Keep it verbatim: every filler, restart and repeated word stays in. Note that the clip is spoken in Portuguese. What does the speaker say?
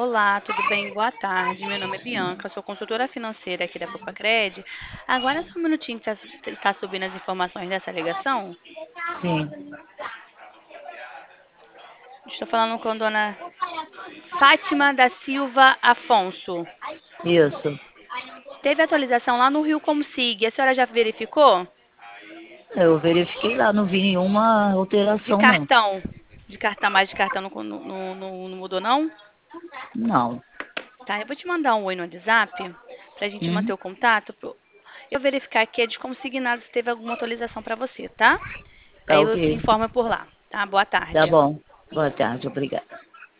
Olá, tudo bem? Boa tarde. Meu nome é Bianca, sou consultora financeira aqui da Papacred. Agora só um minutinho que está está subindo as informações dessa ligação. Sim, Estou falando com a dona Fátima da Silva Afonso. isso. Teve atualização lá no Rio Comsig. A senhora já verificou? Eu verifiquei lá, não vi nenhuma De alteração, não. cartão. De cartão, mais de cartão não, não, não, não mudou, não? Não. Tá, eu vou te mandar um oi no WhatsApp para a gente manter Hum? o contato. pro- Eu verificar aqui é de consignado se teve alguma atualização para você, tá? Tá Daí eu te ok. informo por lá, tá? Boa Tá tarde. bom. Boa tarde, obrigada.